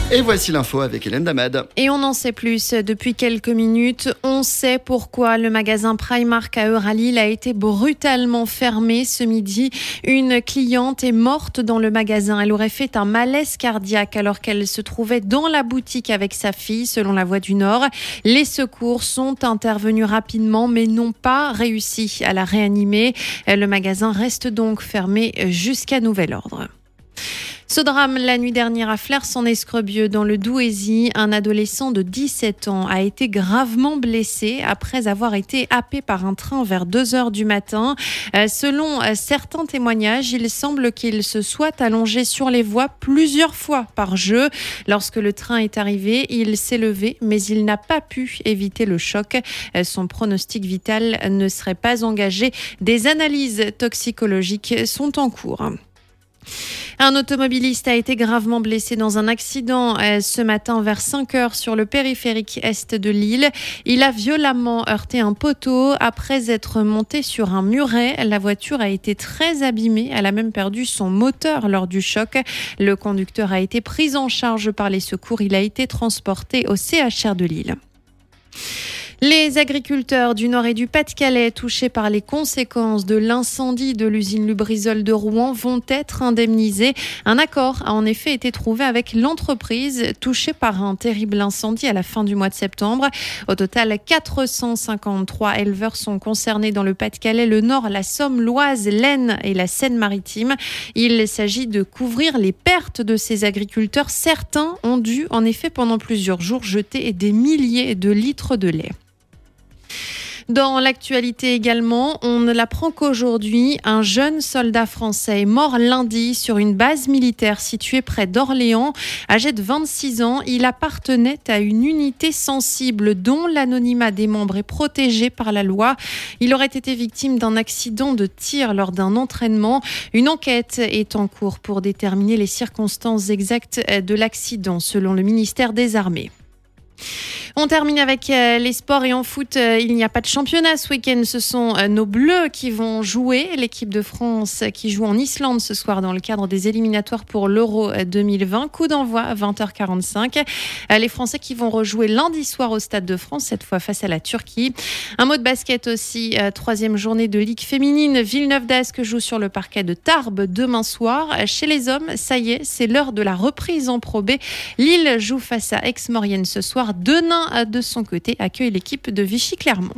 Et voici l'info avec Hélène Damad. Et on en sait plus depuis quelques minutes. On sait pourquoi le magasin Primark à Euralille a été brutalement fermé ce midi. Une cliente est morte dans le magasin. Elle aurait fait un malaise cardiaque alors qu'elle se trouvait dans la boutique avec sa fille, selon la Voix du Nord. Les secours sont intervenus rapidement mais n'ont pas réussi à la réanimer. Le magasin reste donc fermé jusqu'à nouvel ordre. Ce drame, la nuit dernière à Flers-en-Escrebieux, dans le Douaisis, un adolescent de 17 ans a été gravement blessé après avoir été happé par un train vers 2h du matin. Selon certains témoignages, il semble qu'il se soit allongé sur les voies plusieurs fois par jeu. Lorsque le train est arrivé, il s'est levé, mais il n'a pas pu éviter le choc. Son pronostic vital ne serait pas engagé. Des analyses toxicologiques sont en cours. Un automobiliste a été gravement blessé dans un accident ce matin vers 5h sur le périphérique est de Lille. Il a violemment heurté un poteau après être monté sur un muret. La voiture a été très abîmée. Elle a même perdu son moteur lors du choc. Le conducteur a été pris en charge par les secours. Il a été transporté au CHR de Lille. Les agriculteurs du Nord et du Pas-de-Calais touchés par les conséquences de l'incendie de l'usine Lubrizol de Rouen vont être indemnisés. Un accord a en effet été trouvé avec l'entreprise touchée par un terrible incendie à la fin du mois de septembre. Au total, 453 éleveurs sont concernés dans le Pas-de-Calais, le Nord, la Somme, l'Oise, l'Aisne et la Seine-Maritime. Il s'agit de couvrir les pertes de ces agriculteurs. Certains ont dû en effet pendant plusieurs jours jeter des milliers de litres de lait. Dans l'actualité également, on ne l'apprend qu'aujourd'hui, un jeune soldat français est mort lundi sur une base militaire située près d'Orléans. Âgé de 26 ans, il appartenait à une unité sensible dont l'anonymat des membres est protégé par la loi. Il aurait été victime d'un accident de tir lors d'un entraînement. Une enquête est en cours pour déterminer les circonstances exactes de l'accident, selon le ministère des Armées. On termine avec les sports et en foot, il n'y a pas de championnat ce week-end. Ce sont nos Bleus qui vont jouer. L'équipe de France qui joue en Islande ce soir dans le cadre des éliminatoires pour l'Euro 2020. Coup d'envoi à 20h45. Les Français qui vont rejouer lundi soir au Stade de France, cette fois face à la Turquie. Un mot de basket aussi, troisième journée de Ligue féminine. Villeneuve d'Ascq joue sur le parquet de Tarbes demain soir. Chez les hommes, ça y est, c'est l'heure de la reprise en Pro B. Lille joue face à Aix-Maurienne ce soir. Denain, de son côté, accueille l'équipe de Vichy-Clermont.